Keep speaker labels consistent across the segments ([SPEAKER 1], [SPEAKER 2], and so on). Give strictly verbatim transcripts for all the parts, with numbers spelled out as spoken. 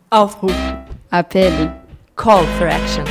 [SPEAKER 1] Aufruf.
[SPEAKER 2] Appell.
[SPEAKER 3] Call for Action.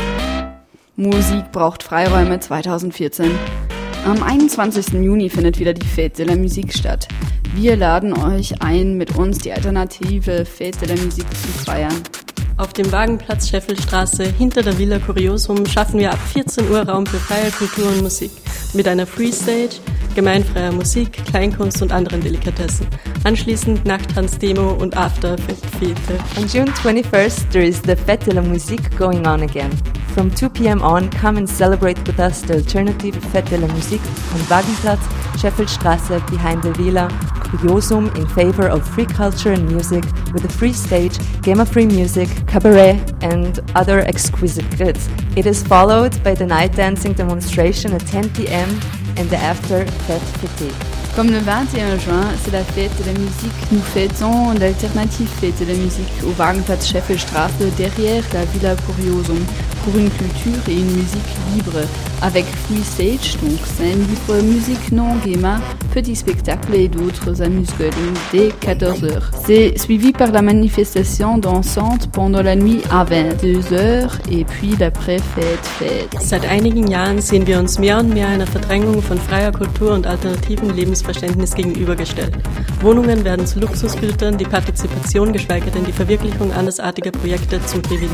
[SPEAKER 2] Musik braucht Freiräume zweitausendvierzehn. Am einundzwanzigsten Juni findet wieder die Fête de la Musique statt. Wir laden euch ein, mit uns die alternative Fête de la Musique zu feiern.
[SPEAKER 1] Auf dem Wagenplatz Scheffelstraße hinter der Villa Kuriosum schaffen wir ab vierzehn Uhr Raum für freie Kultur und Musik mit einer Freestage, gemeinfreier Musik, Kleinkunst und anderen Delikatessen. Anschließend Nachttanzdemo und After-Fete.
[SPEAKER 3] On June twenty-first, there is the Fête de la Musique going on again. From two p.m. on, come and celebrate with us the alternative Fête de la Musique on Wagenplatz, Scheffelstraße, behind the Villa Kuriosum, in favor of free culture and music, with a free stage, GEMA-free music, cabaret, and other exquisite goods. It is followed by the night dancing demonstration at ten p.m. and the after-fête fête.
[SPEAKER 2] Comme le vingt et un juin, c'est la fête de la musique. Nous fêtons l'alternative fête de la musique au Wagenplatz Scheffelstraße derrière la Villa Kuriosum pour une culture et une musique libre, avec free stage, donc scène libre, musique non GEMA, petits spectacles et d'autres amuse-gueules dès quatorze heures. C'est suivi par la manifestation dansante pendant la nuit à vingt-deux heures et puis l'après-fête fête.
[SPEAKER 1] Seit einigen Jahren sehen wir uns mehr und mehr einer Verdrängung von freier Kultur und alternativen Lebensverständnis gegenübergestellt. Wohnungen werden zu Luxusgütern, die Partizipation, geschweige denn die Verwirklichung andersartiger Projekte zum Privileg.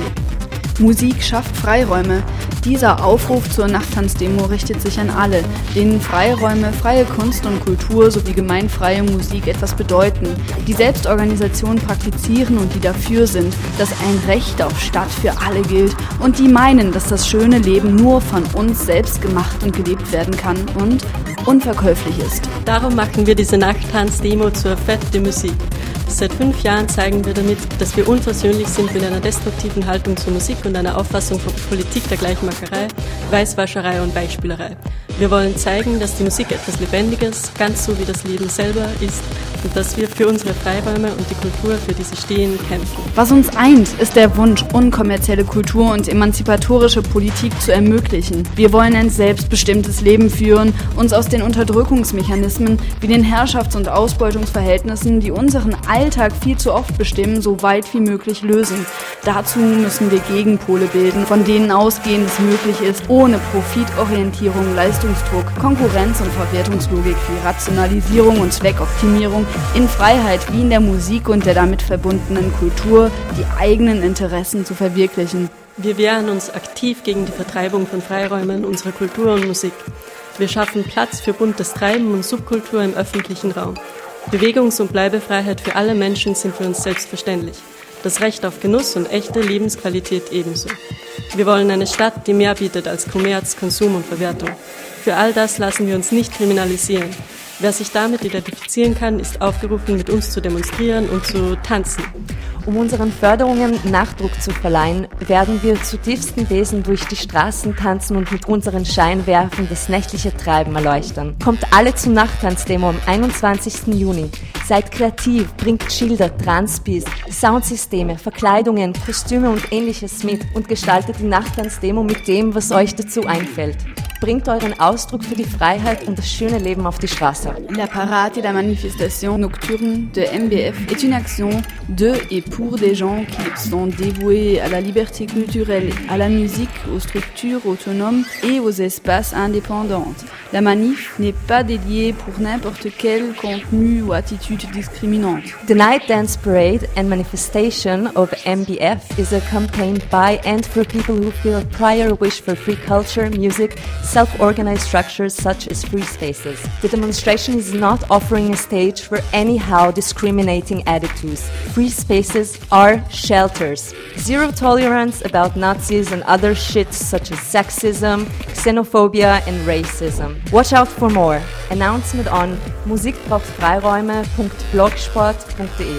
[SPEAKER 2] Musik schafft Freiräume. Dieser Aufruf zur Nachttanzdemo richtet sich an alle, denen Freiräume, freie Kunst und Kultur sowie gemeinfreie Musik etwas bedeuten, die Selbstorganisation praktizieren und die dafür sind, dass ein Recht auf Stadt für alle gilt und die meinen, dass das schöne Leben nur von uns selbst gemacht und gelebt werden kann und unverkäuflich ist.
[SPEAKER 1] Darum machen wir diese Nachttanzdemo zur Fête de Musique. Seit fünf Jahren zeigen wir damit, dass wir unversöhnlich sind mit einer destruktiven Haltung zur Musik und einer Auffassung von Politik der Gleichmacherei, Weißwascherei und Weichspülerei. Wir wollen zeigen, dass die Musik etwas Lebendiges, ganz so wie das Leben selber ist und dass wir für unsere Freiräume und die Kultur, für die sie stehen, kämpfen.
[SPEAKER 2] Was uns eint, ist der Wunsch, unkommerzielle Kultur und emanzipatorische Politik zu ermöglichen. Wir wollen ein selbstbestimmtes Leben führen, uns aus den Unterdrückungsmechanismen wie den Herrschafts- und Ausbeutungsverhältnissen, die unseren Alltag viel zu oft bestimmen, so weit wie möglich lösen. Dazu müssen wir Gegenpole bilden, von denen ausgehend es möglich ist, ohne Profitorientierung, Leistungsdruck, Konkurrenz und Verwertungslogik wie Rationalisierung und Zweckoptimierung in Freiheit wie in der Musik und der damit verbundenen Kultur die eigenen Interessen zu verwirklichen.
[SPEAKER 1] Wir wehren uns aktiv gegen die Vertreibung von Freiräumen unserer Kultur und Musik. Wir schaffen Platz für buntes Treiben und Subkultur im öffentlichen Raum. Bewegungs- und Bleibefreiheit für alle Menschen sind für uns selbstverständlich. Das Recht auf Genuss und echte Lebensqualität ebenso. Wir wollen eine Stadt, die mehr bietet als Kommerz, Konsum und Verwertung. Für all das lassen wir uns nicht kriminalisieren. Wer sich damit identifizieren kann, ist aufgerufen, mit uns zu demonstrieren und zu tanzen.
[SPEAKER 3] Um unseren Förderungen Nachdruck zu verleihen, werden wir zu tiefsten Wesen durch die Straßen tanzen und mit unseren Scheinwerfern das nächtliche Treiben erleuchten. Kommt alle zur Nachttanzdemo am einundzwanzigsten Juni. Seid kreativ, bringt Schilder, Transbis, Soundsysteme, Verkleidungen, Kostüme und Ähnliches mit und gestaltet die Nachttanzdemo mit dem, was euch dazu einfällt. Bringt euren Ausdruck für die Freiheit und das schöne Leben auf die Straße.
[SPEAKER 2] La parade et la manifestation nocturne de M B F est une action de et pour des gens qui sont dévoués à la liberté culturelle, à la musique, aux structures autonomes et aux espaces indépendants. La manif n'est pas dédiée pour n'importe quel contenu ou attitude discriminante.
[SPEAKER 3] The Night Dance Parade and Manifestation of M B F is a campaign by and for people who feel a prior wish for free culture, music, self-organized structures such as free spaces. The demonstration is not offering a stage for anyhow discriminating attitudes. Free spaces are shelters. Zero tolerance about Nazis and other shit such as sexism, xenophobia and racism. Watch out for more. Announcement on musikbrauchtfreiräume punkt blogspot punkt de.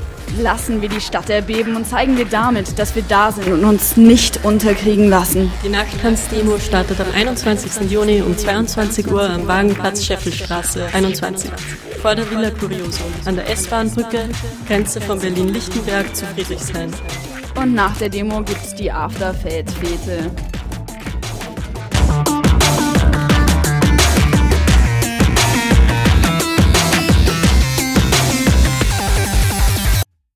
[SPEAKER 2] Lassen wir die Stadt erbeben und zeigen wir damit, dass wir da sind und uns nicht unterkriegen lassen.
[SPEAKER 1] Die Nachttanzdemo startet am einundzwanzigsten Juni um zweiundzwanzig Uhr am Wagenplatz Scheffelstraße einundzwanzig vor der Villa Kuriosum an der S-Bahn-Brücke, Grenze von Berlin-Lichtenberg zu Friedrichshain.
[SPEAKER 2] Und nach der Demo gibt's die After-Fête-Fete.